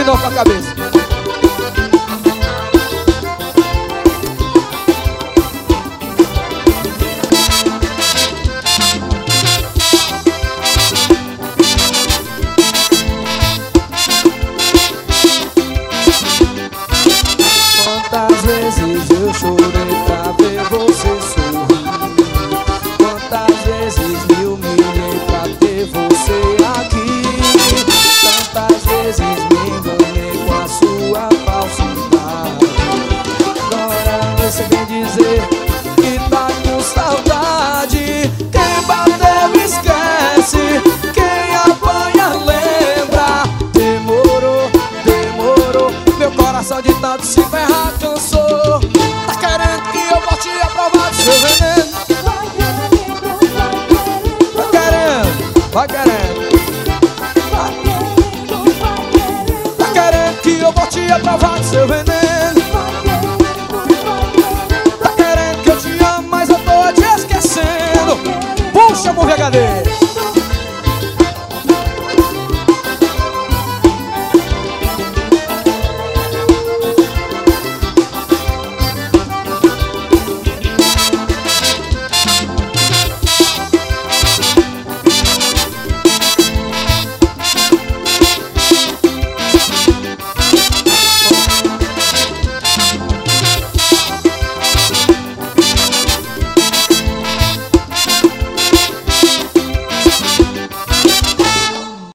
De novo com a cabeça. Quantas vezes eu chorei pra ver você sorrir, quantas vezes me humilhei pra ter você aqui, tantas vezes me enganei com a sua falsidade. Agora você vem dizer que tá com saudade. Quem bateu esquece, quem apanha lembra. Demorou, demorou, meu coração de tanto se ferrar cansou. Tá querendo que eu volte a provar do seu veneno? Tá querendo, vai querendo. Tá querendo que eu volte a provar do seu veneno? Tá querendo que eu te amo, mas eu tô te esquecendo. Puxa, VHD.